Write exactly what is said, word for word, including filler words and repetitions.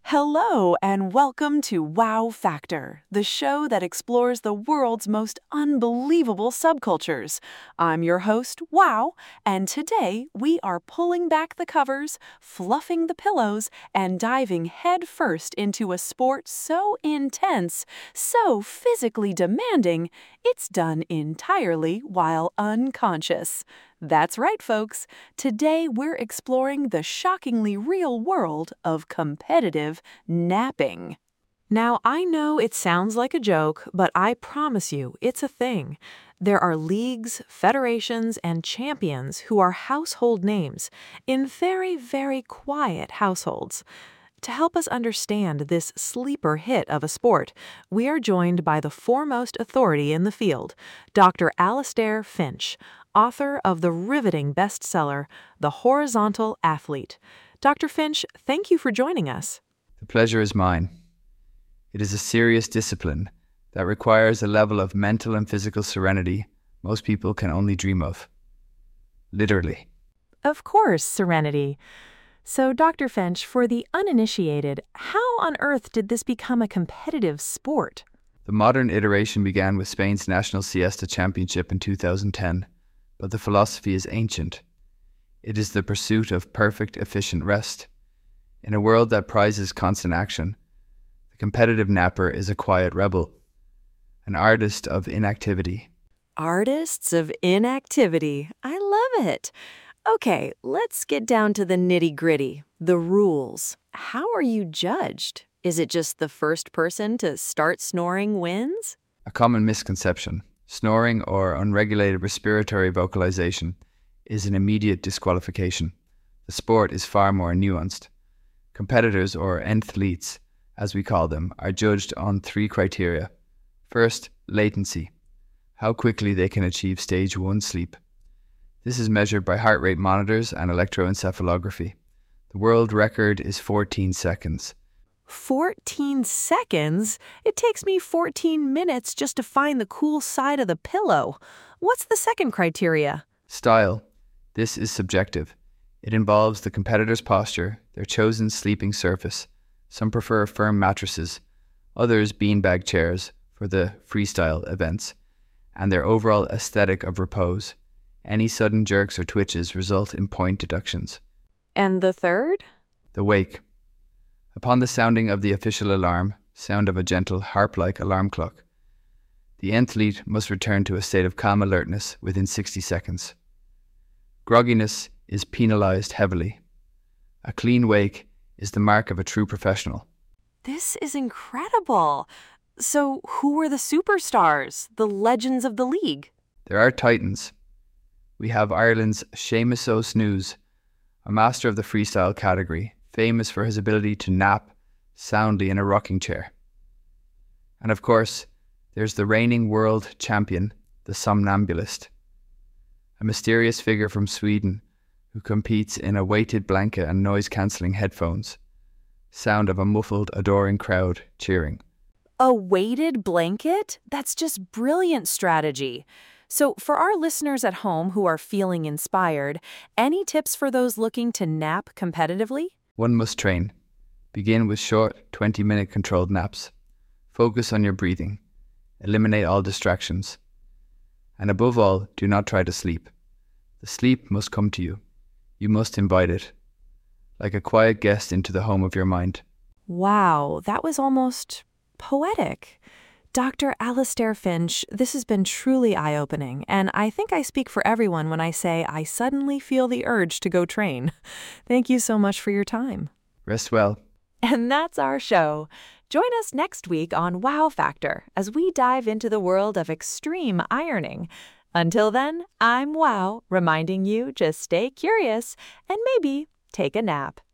Hello, and welcome to Wow Factor, the show that explores the world's most unbelievable subcultures. I'm your host, Wow, and today we are pulling back the covers, fluffing the pillows, and diving headfirst into a sport so intense, so physically demanding, it's done entirely while unconscious. That's right, folks. Today we're exploring the shockingly real world of competitive napping. Now, I know it sounds like a joke, but I promise you, it's a thing. There are leagues, federations, and champions who are household names in very, very quiet households. To help us understand this sleeper hit of a sport, we are joined by the foremost authority in the field, Doctor Alastair Finch, author of the riveting bestseller, The Horizontal Athlete. Doctor Finch, thank you for joining us. The pleasure is mine. It is a serious discipline that requires a level of mental and physical serenity most people can only dream of. Literally. Of course, serenity. So, Doctor Finch, for the uninitiated, how on earth did this become a competitive sport? The modern iteration began with Spain's National Siesta Championship in two thousand ten, but the philosophy is ancient. It is the pursuit of perfect, efficient rest. In a world that prizes constant action, the competitive napper is a quiet rebel, an artist of inactivity. Artists of inactivity. I love it. Okay, let's get down to the nitty-gritty, the rules. How are you judged? Is it just the first person to start snoring wins? A common misconception. Snoring or unregulated respiratory vocalization is an immediate disqualification. The sport is far more nuanced. Competitors, or enthletes, as we call them, are judged on three criteria. First, latency. How quickly they can achieve stage one sleep. This is measured by heart rate monitors and electroencephalography. The world record is fourteen seconds. fourteen seconds? It takes me fourteen minutes just to find the cool side of the pillow. What's the second criteria? Style. This is subjective. It involves the competitor's posture, their chosen sleeping surface. Some prefer firm mattresses, others beanbag chairs for the freestyle events, and their overall aesthetic of repose. Any sudden jerks or twitches result in point deductions. And the third? The wake. Upon the sounding of the official alarm, sound of a gentle harp-like alarm clock, the athlete must return to a state of calm alertness within sixty seconds. Grogginess is penalized heavily. A clean wake is the mark of a true professional. This is incredible. So who are the superstars, the legends of the league? There are titans. We have Ireland's Seamus O'Snooze, a master of the freestyle category, famous for his ability to nap soundly in a rocking chair. And of course, there's the reigning world champion, the somnambulist, a mysterious figure from Sweden who competes in a weighted blanket and noise-cancelling headphones, sound of a muffled, adoring crowd cheering. A weighted blanket? That's just brilliant strategy. So for our listeners at home who are feeling inspired, any tips for those looking to nap competitively? One must train. Begin with short, twenty-minute controlled naps. Focus on your breathing. Eliminate all distractions. And above all, do not try to sleep. The sleep must come to you. You must invite it, like a quiet guest into the home of your mind. Wow, that was almost poetic. Doctor Alastair Finch, this has been truly eye-opening, and I think I speak for everyone when I say I suddenly feel the urge to go train. Thank you so much for your time. Rest well. And that's our show. Join us next week on Wow Factor as we dive into the world of extreme ironing. Until then, I'm Wow, reminding you just stay curious and maybe take a nap.